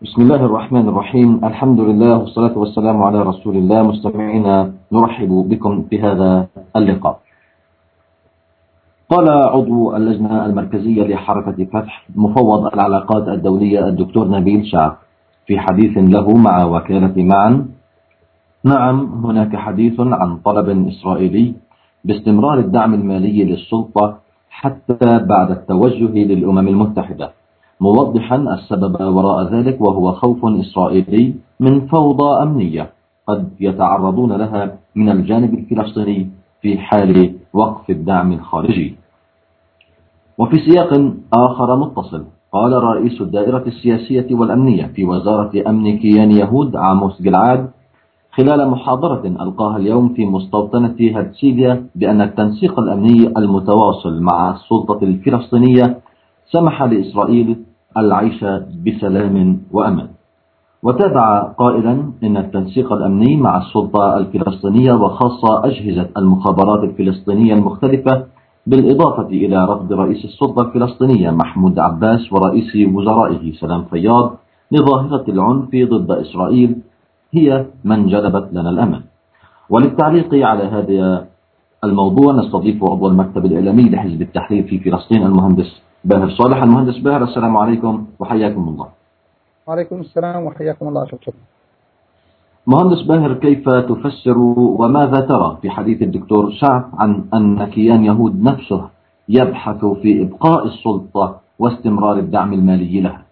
بسم الله الرحمن الرحيم. الحمد لله والصلاة والسلام على رسول الله. مستمعينا، نرحب بكم في هذا اللقاء. قال عضو اللجنة المركزية لحركة فتح مفوض العلاقات الدولية الدكتور نبيل شعب في حديث له مع وكالة معا: نعم، هناك حديث عن طلب إسرائيلي باستمرار الدعم المالي للسلطة حتى بعد التوجه للأمم المتحدة، موضحا السبب وراء ذلك، وهو خوف إسرائيلي من فوضى أمنية قد يتعرضون لها من الجانب الفلسطيني في حال وقف الدعم الخارجي. وفي سياق آخر متصل، قال رئيس الدائرة السياسية والأمنية في وزارة أمن كيان يهود عاموس جلعاد خلال محاضرة ألقاها اليوم في مستوطنة هرتسيليا بأن التنسيق الأمني المتواصل مع السلطة الفلسطينية سمح لإسرائيل العيش بسلام وأمان. وتابع قائلا إن التنسيق الأمني مع السلطة الفلسطينية وخاصة أجهزة المخابرات الفلسطينية المختلفة، بالإضافة إلى رفض رئيس السلطة الفلسطينية محمود عباس ورئيس وزرائه سلام فياض لظاهرة العنف ضد إسرائيل، هي من جلبت لنا الأمل. وللتعليق على هذا الموضوع نستضيف عضو المكتب الإعلامي لحزب التحرير في فلسطين المهندس باهر صالح. المهندس باهر، السلام عليكم وحياكم الله. وعليكم السلام وحياكم الله. شكرا. مهندس باهر، كيف تفسر وماذا ترى في حديث الدكتور شعب عن أن كيان يهود نفسه يبحث في إبقاء السلطة واستمرار الدعم المالي لها؟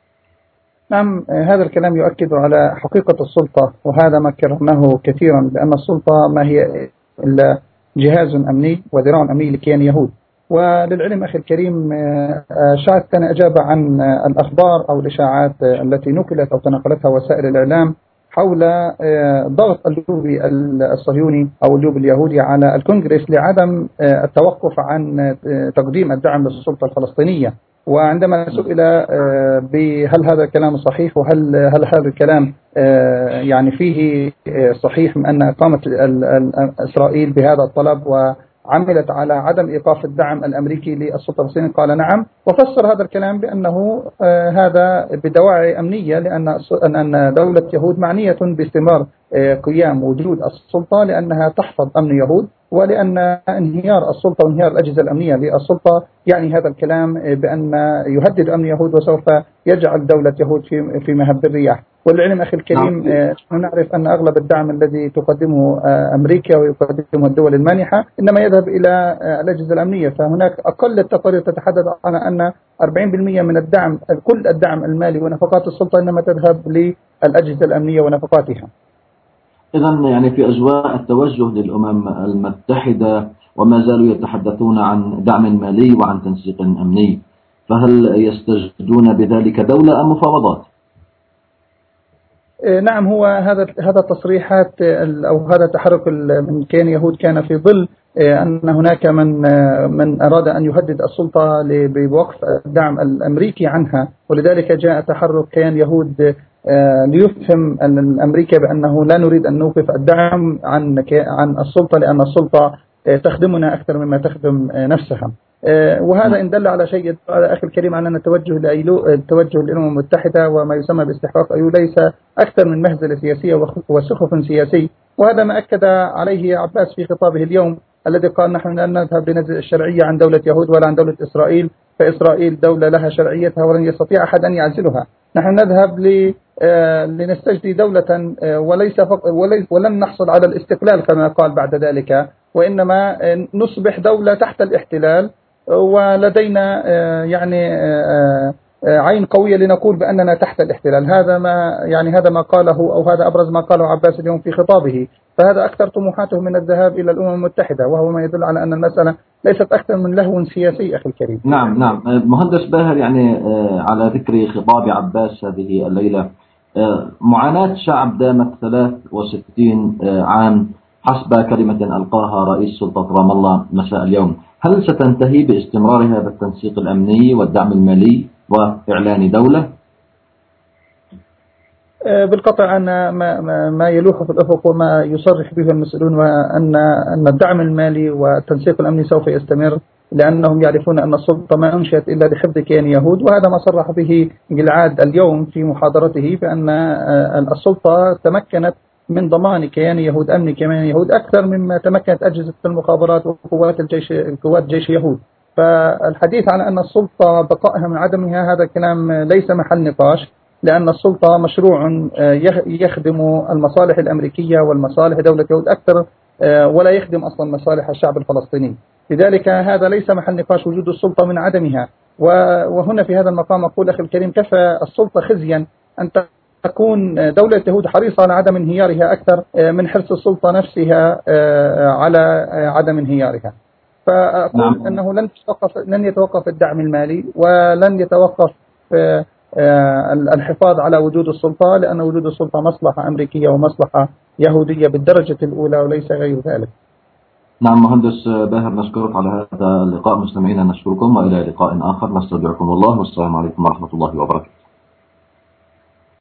نعم، هذا الكلام يؤكد على حقيقة السلطة، وهذا ما كررناه كثيرا، بأن السلطة ما هي إلا جهاز أمني وذراع أمني لكيان يهود. وللعلم أخي الكريم، شعب كان أجاب عن الأخبار أو الإشاعات التي نقلت أو تناقلتها وسائل الإعلام حول ضغط اللوبي الصهيوني أو اللوبي اليهودي على الكونغرس لعدم التوقف عن تقديم الدعم للسلطة الفلسطينية. وعندما سئل بهل هذا الكلام صحيح، وهل هذا الكلام يعني فيه صحيح من أن قامت إسرائيل بهذا الطلب وعملت على عدم إيقاف الدعم الأمريكي للسلطة الفلسطينية، قال نعم، وفسر هذا الكلام بأنه هذا بدواعي أمنية، لأن دولة يهود معنية باستمرار قيام وجود السلطة لأنها تحفظ أمن يهود، ولأن انهيار السلطة وانهيار الأجهزة الأمنية للسلطة يعني هذا الكلام بأن يهدد أمن يهود وسوف يجعل دولة يهود في مهب الرياح. والعلم أخي الكريم، نحن نعرف أن أغلب الدعم الذي تقدمه أمريكا ويقدمه الدول المانحة إنما يذهب إلى الأجهزة الأمنية، فهناك أقل التقارير تتحدث عن أن 40% من الدعم، كل الدعم المالي ونفقات السلطة إنما تذهب للأجهزة الأمنية ونفقاتها. إذن يعني في أجواء التوجه للأمم المتحدة وما زالوا يتحدثون عن دعم مالي وعن تنسيق أمني، فهل يستجدون بذلك دولة أم مفاوضات؟ نعم، هو هذا التصريحات أو هذا التحرك من كيان يهود كان في ظل أن هناك من أراد أن يهدد السلطة بوقف الدعم الأمريكي عنها، ولذلك جاء تحرك كيان يهود ليفهم أمريكا بأنه لا نريد أن نوقف الدعم عن السلطة، لأن السلطة تخدمنا أكثر مما تخدم نفسها. وهذا إن دل على شيء يدل على أخي الكريم على أن التوجه للأمم المتحدة وما يسمى باستحقاق أيلو ليس أكثر من مهزلة سياسية وسخف سياسي، وهذا ما أكد عليه عباس في خطابه اليوم الذي قال نحن لا نذهب لنزع الشرعية عن دولة يهود ولا عن دولة إسرائيل، فإسرائيل دولة لها شرعيتها ولن يستطيع أحد أن يعزلها. نحن نذهب لنستجدي دولة ولن نحصل على الاستقلال كما قال بعد ذلك، وإنما نصبح دولة تحت الاحتلال، ولدينا يعني عين قوية لنقول بأننا تحت الاحتلال. هذا ما قاله، أو هذا أبرز ما قاله عباس اليوم في خطابه، فهذا أكثر طموحاته من الذهاب إلى الأمم المتحدة، وهو ما يدل على أن المسألة ليست أكثر من لهو سياسي أخي الكريم. نعم. مهندس باهر، يعني على ذكر خطاب عباس هذه الليلة، معاناة شعب دامت 63 عام حسب كلمة ألقاها رئيس سلطة رام الله مساء اليوم، هل ستنتهي باستمرار هذا التنسيق الأمني والدعم المالي وإعلان دولة؟ بالقطع أن ما يلوح في الأفق وما يصرح به المسؤولون، وأن الدعم المالي والتنسيق الأمني سوف يستمر، لأنهم يعرفون أن السلطة ما أنشئت إلا لحفظ كيان يهود، وهذا ما صرح به جلعاد اليوم في محاضرته، بأن السلطة تمكنت من ضمان كيان يهود، أمن كيان يهود، أكثر مما تمكنت أجهزة المخابرات وقوات الجيش، قوات جيش يهود. فالحديث عن أن السلطة بقائها من عدمها هذا كلام ليس محل نقاش، لأن السلطة مشروع يخدم المصالح الأمريكية والمصالح دولة يهود أكثر، ولا يخدم أصلا مصالح الشعب الفلسطيني. لذلك هذا ليس محل نقاش وجود السلطة من عدمها. وهنا في هذا المقام أقول أخي الكريم، كفى السلطة خزيا أن تكون دولة يهود حريصة على عدم انهيارها أكثر من حرص السلطة نفسها على عدم انهيارها. فأقول أنه لن يتوقف الدعم المالي، ولن يتوقف الحفاظ على وجود السلطة، لأن وجود السلطة مصلحة أمريكية ومصلحة يهودية بالدرجة الأولى وليس غير ذلك. نعم مهندس باهر، نشكرك على هذا اللقاء. مستمعينا نشكركم، وإلى لقاء آخر نستودعكم الله، والسلام عليكم ورحمة الله وبركاته.